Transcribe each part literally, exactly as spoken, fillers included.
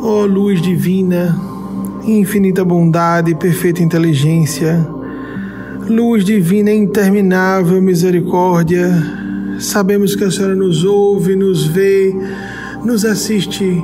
Ó luz divina, infinita bondade e perfeita inteligência, luz divina e interminável misericórdia, sabemos que a Senhora nos ouve, nos vê, nos assiste,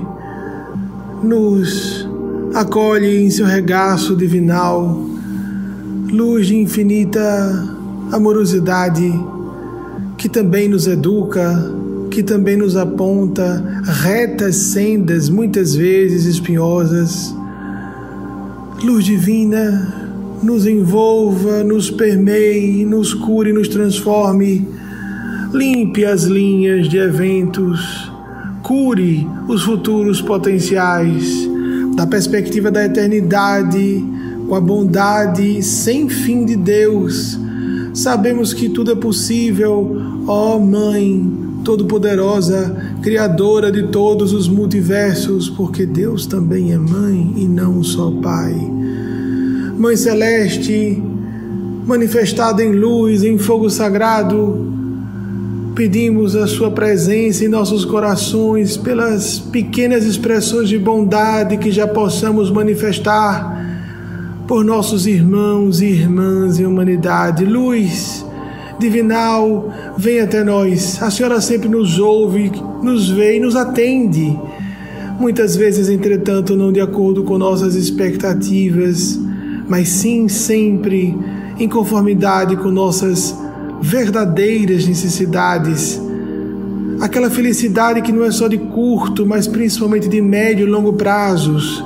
nos acolhe em seu regaço divinal, luz de infinita amorosidade, que também nos educa, que também nos aponta retas sendas, muitas vezes espinhosas. Luz divina, nos envolva, nos permeie, nos cure, nos transforme, limpe as linhas de eventos, cure os futuros potenciais, da perspectiva da eternidade, com a bondade sem fim de Deus. Sabemos que tudo é possível, ó Mãe Todo-Poderosa, Criadora de todos os multiversos, porque Deus também é Mãe e não só Pai. Mãe Celeste, manifestada em luz, em fogo sagrado, pedimos a Sua presença em nossos corações, pelas pequenas expressões de bondade que já possamos manifestar por nossos irmãos e irmãs em humanidade. Luz divinal, vem até nós. A Senhora sempre nos ouve, nos vê e nos atende. Muitas vezes, entretanto, não de acordo com nossas expectativas, mas sim sempre em conformidade com nossas verdadeiras necessidades. Aquela felicidade que não é só de curto, mas principalmente de médio e longo prazos.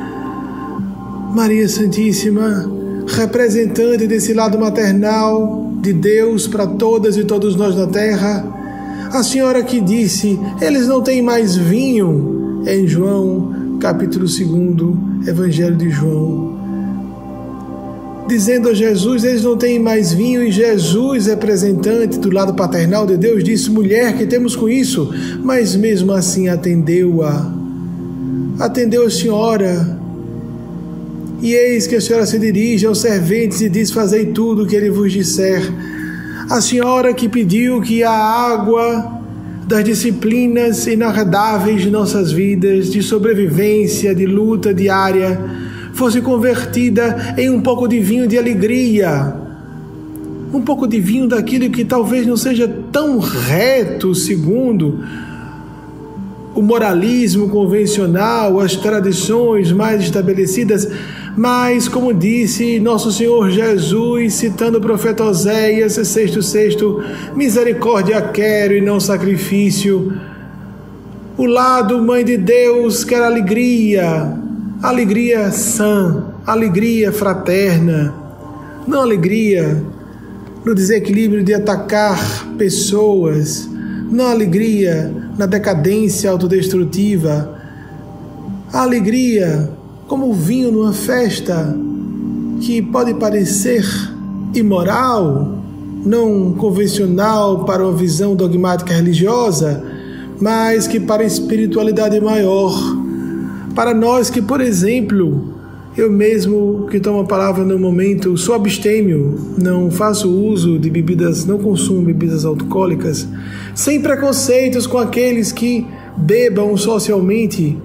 Maria Santíssima, representante desse lado maternal de Deus para todas e todos nós na terra, a Senhora que disse, eles não têm mais vinho, em João, capítulo dois, Evangelho de João, dizendo a Jesus, eles não têm mais vinho, e Jesus, representante do lado paternal de Deus, disse, mulher, que temos com isso? Mas mesmo assim atendeu-a, atendeu a Senhora. E eis que a Senhora se dirige aos serventes e diz, fazei tudo o que ele vos disser. A Senhora que pediu que a água das disciplinas inarredáveis de nossas vidas, de sobrevivência, de luta diária, fosse convertida em um pouco de vinho de alegria, um pouco de vinho daquilo que talvez não seja tão reto segundo o moralismo convencional, as tradições mais estabelecidas, mas, como disse nosso Senhor Jesus, citando o profeta Oséias, sexto, sexto, misericórdia quero e não sacrifício. O lado, Mãe de Deus, quer alegria, alegria sã, alegria fraterna, não alegria no desequilíbrio de atacar pessoas, não alegria na decadência autodestrutiva, a alegria como o vinho numa festa que pode parecer imoral, não convencional para uma visão dogmática religiosa, mas que para a espiritualidade maior, para nós que, por exemplo, eu mesmo que tomo a palavra no momento, sou abstêmio, não faço uso de bebidas, não consumo bebidas alcoólicas, sem preconceitos com aqueles que bebam socialmente,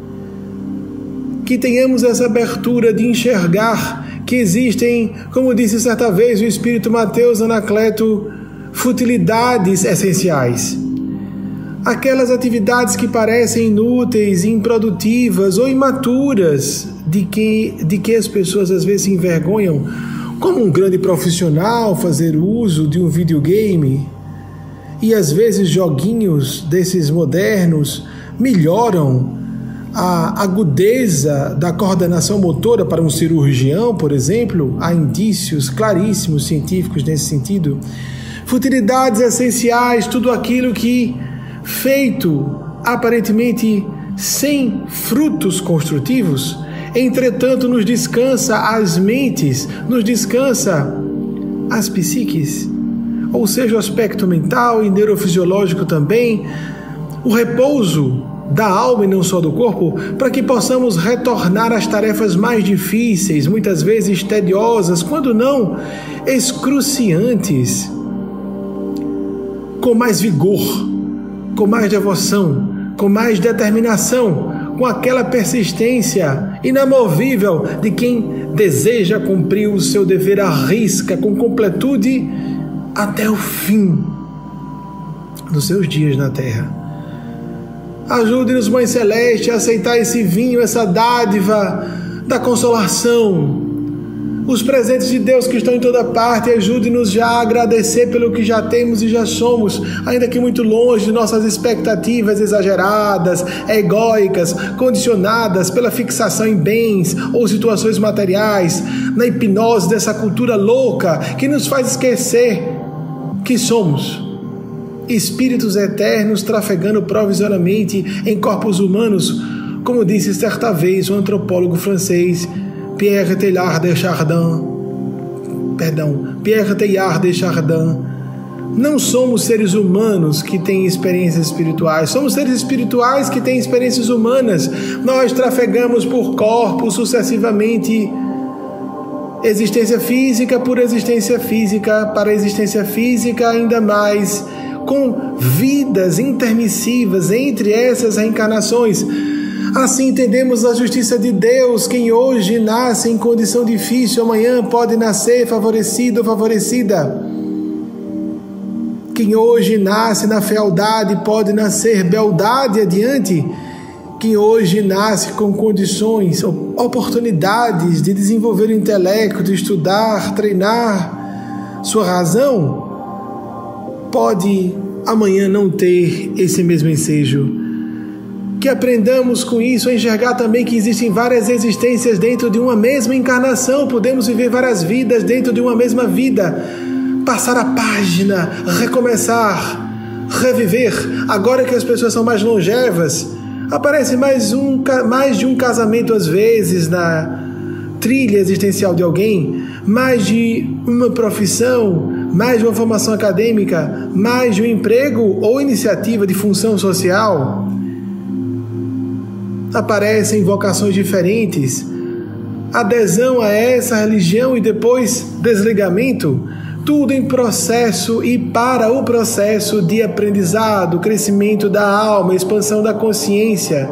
que tenhamos essa abertura de enxergar que existem, como disse certa vez o Espírito Mateus Anacleto, futilidades essenciais. Aquelas atividades que parecem inúteis, improdutivas ou imaturas, de que, de que as pessoas às vezes se envergonham, como um grande profissional fazer uso de um videogame, e às vezes joguinhos desses modernos melhoram a agudeza da coordenação motora para um cirurgião, por exemplo. Há indícios claríssimos científicos nesse sentido. Futilidades essenciais, tudo aquilo que, feito aparentemente sem frutos construtivos, entretanto nos descansa as mentes, nos descansa as psiques, ou seja, o aspecto mental e neurofisiológico também, o repouso da alma e não só do corpo, para que possamos retornar às tarefas mais difíceis, muitas vezes tediosas, quando não excruciantes, com mais vigor, com mais devoção, com mais determinação, com aquela persistência inamovível de quem deseja cumprir o seu dever à risca, com completude, até o fim dos seus dias na terra. Ajude-nos, Mãe Celeste, a aceitar esse vinho, essa dádiva da consolação, os presentes de Deus que estão em toda parte. Ajude-nos já a agradecer pelo que já temos e já somos, ainda que muito longe de nossas expectativas exageradas, egóicas, condicionadas pela fixação em bens ou situações materiais, na hipnose dessa cultura louca que nos faz esquecer que somos espíritos eternos trafegando provisoriamente em corpos humanos, como disse certa vez o antropólogo francês Pierre Teilhard de Chardin. Perdão, Pierre Teilhard de Chardin. Não somos seres humanos que têm experiências espirituais, somos seres espirituais que têm experiências humanas. Nós trafegamos por corpos sucessivamente, existência física por existência física, para existência física ainda mais, com vidas intermissivas entre essas reencarnações. Assim entendemos a justiça de Deus. Quem hoje nasce em condição difícil, amanhã pode nascer favorecido ou favorecida. Quem hoje nasce na fealdade pode nascer beldade adiante. Quem hoje nasce com condições, oportunidades de desenvolver o intelecto, de estudar, treinar sua razão, pode amanhã não ter esse mesmo ensejo. Que aprendamos com isso a enxergar também que existem várias existências dentro de uma mesma encarnação. Podemos viver várias vidas dentro de uma mesma vida. Passar a página, recomeçar, reviver. Agora que as pessoas são mais longevas, aparece mais, um, mais de um casamento às vezes na trilha existencial de alguém, mais de uma profissão, mais de uma formação acadêmica, mais de um emprego ou iniciativa de função social. Aparecem vocações diferentes, adesão a essa religião e depois desligamento, tudo em processo e para o processo de aprendizado, crescimento da alma, expansão da consciência,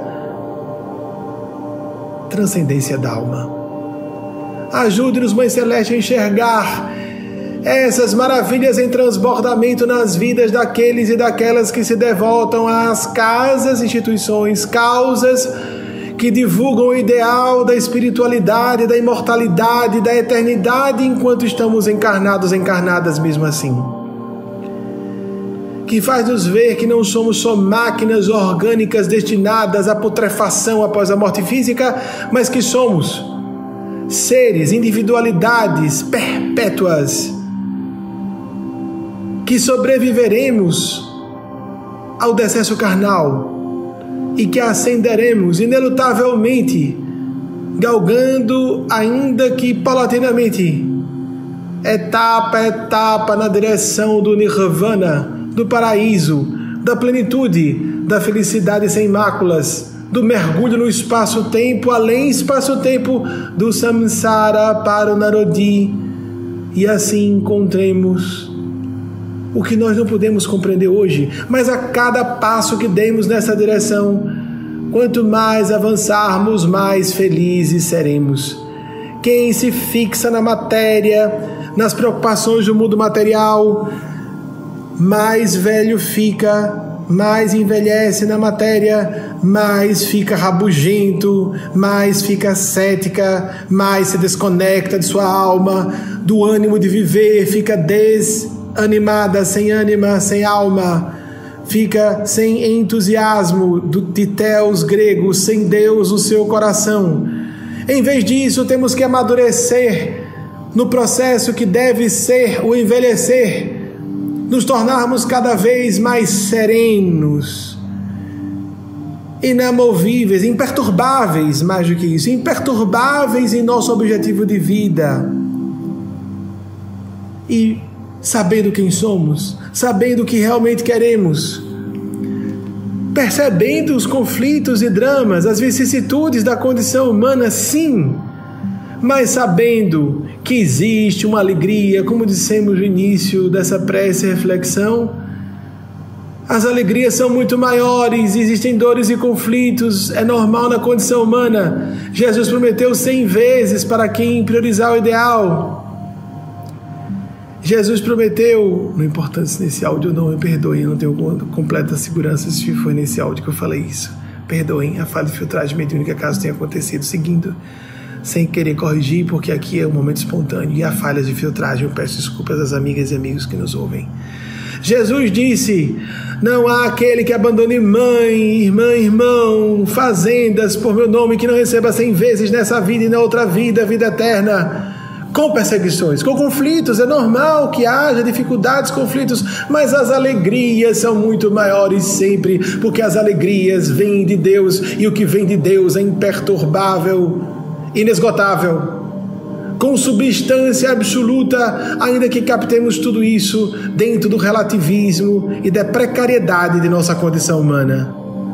transcendência da alma. Ajude-nos, Mãe Celeste, a enxergar essas maravilhas em transbordamento nas vidas daqueles e daquelas que se devotam às casas, instituições, causas que divulgam o ideal da espiritualidade, da imortalidade, da eternidade, enquanto estamos encarnados, encarnadas mesmo assim. Que faz-nos ver que não somos só máquinas orgânicas destinadas à putrefação após a morte física, mas que somos seres, individualidades perpétuas, que sobreviveremos ao decesso carnal e que ascenderemos inelutavelmente, galgando, ainda que paulatinamente, etapa a etapa na direção do Nirvana, do paraíso, da plenitude, da felicidade sem máculas, do mergulho no espaço-tempo, além espaço-tempo, do samsara para o Narodi, e assim encontremos o que nós não podemos compreender hoje, mas a cada passo que demos nessa direção, quanto mais avançarmos, mais felizes seremos. Quem se fixa na matéria, nas preocupações do mundo material, mais velho fica, mais envelhece na matéria, mais fica rabugento, mais fica cética, mais se desconecta de sua alma, do ânimo de viver, fica desanimada, sem ânima, sem alma, fica sem entusiasmo do titéus grego, sem Deus no seu coração. Em vez disso, temos que amadurecer no processo que deve ser o envelhecer, nos tornarmos cada vez mais serenos, inamovíveis, imperturbáveis, mais do que isso, imperturbáveis em nosso objetivo de vida. E sabendo quem somos, sabendo o que realmente queremos, percebendo os conflitos e dramas, as vicissitudes da condição humana, sim, mas sabendo que existe uma alegria, como dissemos no início dessa prece e reflexão, As alegrias são muito maiores, existem dores e conflitos, é normal na condição humana. Jesus prometeu cem vezes para quem priorizar o ideal. Jesus prometeu, não importa se nesse áudio ou não, me perdoem, eu não tenho completa segurança se foi nesse áudio que eu falei isso. Perdoem a falha de filtragem mediúnica caso tenha acontecido, seguindo, sem querer corrigir, porque aqui é um momento espontâneo e há falhas de filtragem, eu peço desculpas às amigas e amigos que nos ouvem. Jesus disse: não há aquele que abandone mãe, irmã, irmão, fazendas por meu nome, que não receba cem vezes nessa vida e na outra vida, vida eterna. Com perseguições, com conflitos, é normal que haja dificuldades, conflitos, mas as alegrias são muito maiores sempre, porque as alegrias vêm de Deus, e o que vem de Deus é imperturbável, inesgotável, com substância absoluta, ainda que captemos tudo isso dentro do relativismo e da precariedade de nossa condição humana.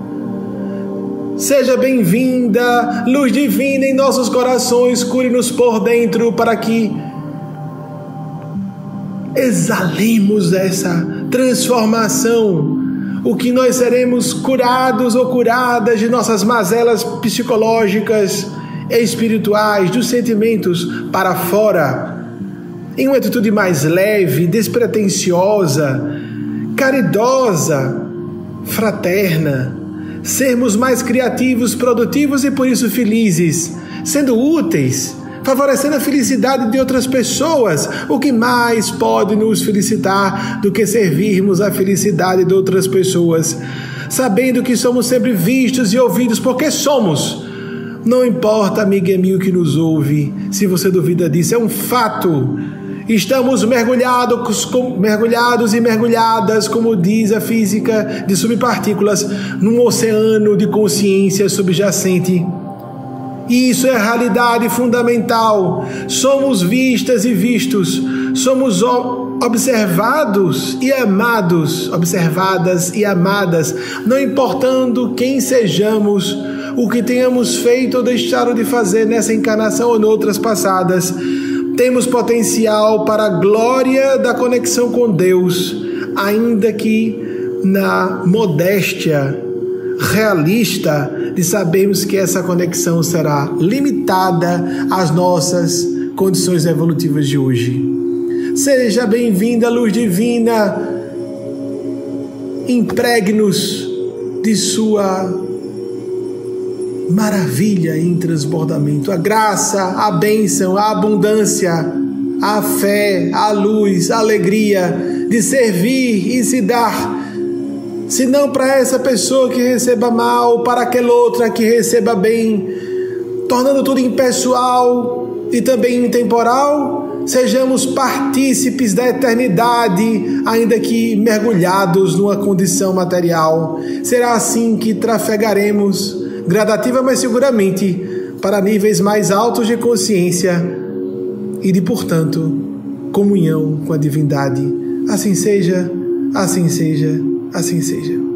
Seja bem-vinda, luz divina em nossos corações, cure-nos por dentro para que exalemos essa transformação, o que nós seremos curados ou curadas de nossas mazelas psicológicas e espirituais, dos sentimentos para fora, em uma atitude mais leve, despretensiosa, caridosa, fraterna. Sermos mais criativos, produtivos e por isso felizes, sendo úteis, favorecendo a felicidade de outras pessoas. O que mais pode nos felicitar do que servirmos a felicidade de outras pessoas, sabendo que somos sempre vistos e ouvidos porque somos. Não importa, amiga e amigo que nos ouve, se você duvida disso, é um fato. Estamos mergulhados, mergulhados e mergulhadas, como diz a física de subpartículas, num oceano de consciência subjacente. E isso é a realidade fundamental. Somos vistas e vistos, somos observados e amados, observadas e amadas, não importando quem sejamos, o que tenhamos feito ou deixado de fazer nessa encarnação ou noutras passadas. Temos potencial para a glória da conexão com Deus, ainda que na modéstia realista de sabermos que essa conexão será limitada às nossas condições evolutivas de hoje. Seja bem-vinda, luz divina, impregne-nos de sua maravilha em transbordamento, a graça, a bênção, a abundância, a fé, a luz, a alegria de servir e se dar, se não para essa pessoa que receba mal, para aquela outra que receba bem, tornando tudo impessoal e também intemporal. Sejamos partícipes da eternidade, ainda que mergulhados numa condição material. Será assim que trafegaremos gradativa, mas seguramente, para níveis mais altos de consciência e de, portanto, comunhão com a divindade. Assim seja, assim seja, assim seja.